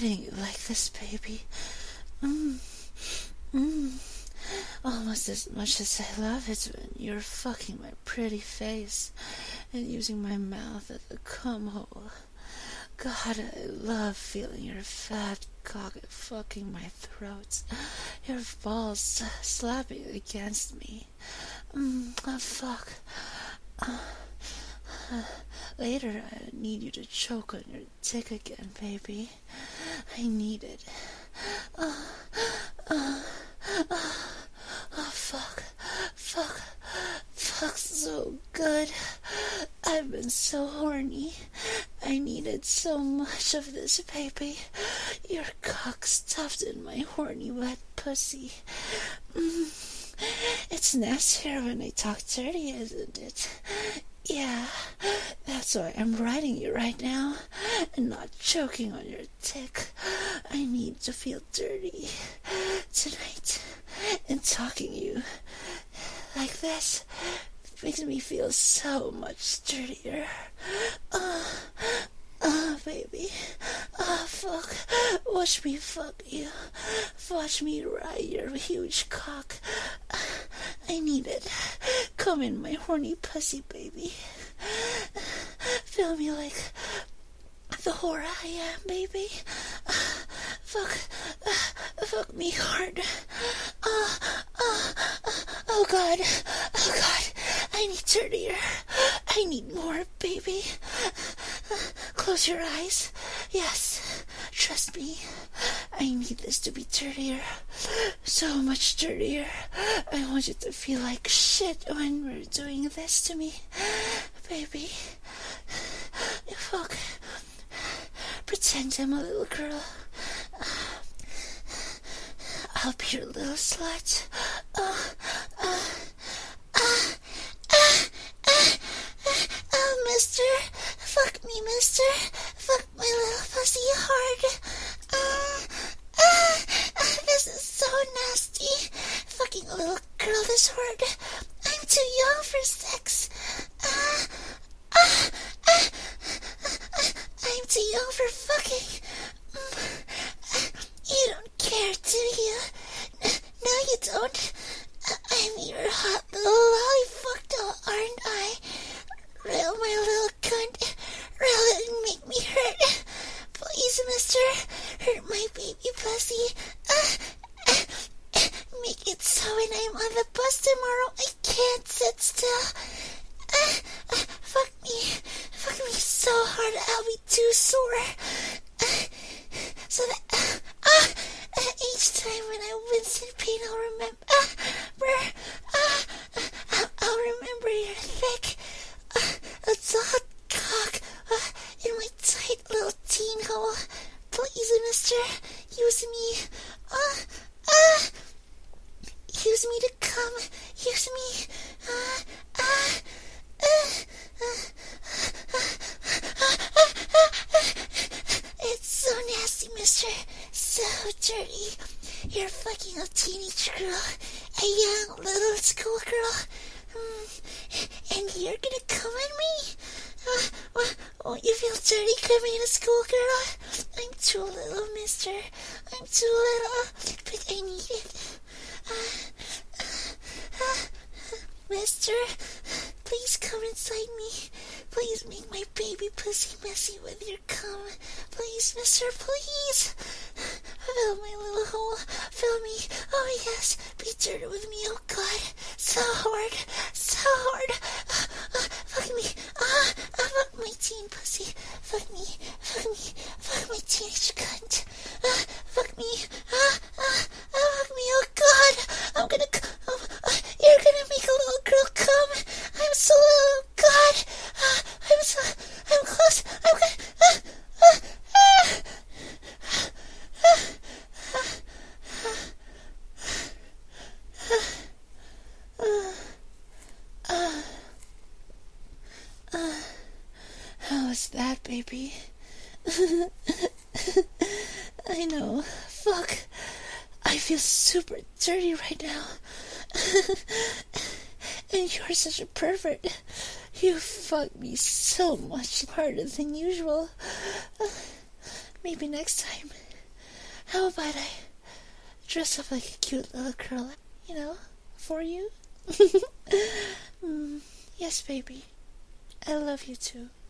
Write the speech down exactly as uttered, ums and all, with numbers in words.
riding you like this, baby. Mm. Mm. Almost as much as I love it when you're fucking my pretty face and using my mouth as a cum hole. God, I love feeling your fat cock fucking my throat, your balls slapping against me. Mm, oh, fuck. Uh, uh, later, I need you to choke on your dick again, baby. I need it. Uh, uh, uh, oh, fuck. Fuck. Fuck's so good. I've been so horny. I needed so much of this, baby. Your cock stuffed in my horny wet pussy. Mm. It's nastier when I talk dirty, isn't it? Yeah, that's why I'm riding you right now and not choking on your dick. I need to feel dirty tonight, and talking you like this makes me feel so much dirtier. Uh, uh, baby. Oh, fuck. Watch me fuck you. Watch me ride your huge cock. I need it. Come in my horny pussy, baby. Feel me like the whore I am, baby. Uh, fuck. Uh, fuck me hard. Uh, uh, uh, oh, God. Oh, God. I need dirtier. I need more, baby. Uh, close your eyes. Yes. Trust me. I need this to be dirtier. So much dirtier. I want you to feel like shit when we're doing this to me. Baby. Fuck. Pretend I'm a little girl. I'll be your little slut. Uh, uh, uh, uh, uh, uh, oh, mister. Fuck me, mister. Fuck my little pussy hard. Uh, uh, uh, this is so nasty. Fucking a little girl this hard. I'm too young for sex. Uh, uh, uh, uh, I'm too young for fucking. Uh, you don't care, do you? No, you don't. I'm your hot little lollipop doll, aren't I? Rail my little cunt. Rail it and make me hurt. Please, mister, hurt my baby pussy. Uh, uh, make it so when I'm on the bus tomorrow I can't sit still. Uh, uh, fuck me. Fuck me so hard I'll be too sore. Uh, so that uh, uh, uh, each time when I wince in pain I'll remember. Uh, uh, uh, I'll, I'll remember your thick, uh, adult cock uh, in my tight little teen hole. Please, mister, use me. Uh, uh, use me to come. Use me. Uh, uh, uh, uh, uh, uh, uh, it's so nasty, mister. So dirty. You're fucking a teenage girl. A young little schoolgirl. Mm, and you're gonna come at me? Uh, well, won't you feel dirty coming in a schoolgirl? I'm too little, mister. I'm too little. But I need it. Uh, uh, uh, mister, please come inside me. Please make my baby pussy messy with your cum. Please, mister, please. Fill my little hole. Fill me. Oh, yes. Be dirty with me, oh, God. So hard. So hard. Uh, uh, fuck me. Ah, uh, uh, fuck my teen pussy. Fuck me. Fuck me. Fuck my teenage cunt. Uh, fuck me. Ah, uh, uh, uh, fuck me, oh, God. I'm gonna... Oh, uh, you're gonna make a little girl come. I'm so little, God. Uh, I'm so... I'm close. I'm gonna... Uh, uh, uh, uh, uh, uh, how was that, baby? I know. Fuck. I feel super dirty right now. And you're such a pervert. You fuck me so much harder than usual. Uh, maybe next time How about I dress up like a cute little girl, you know, for you? mm, yes, baby. I love you too.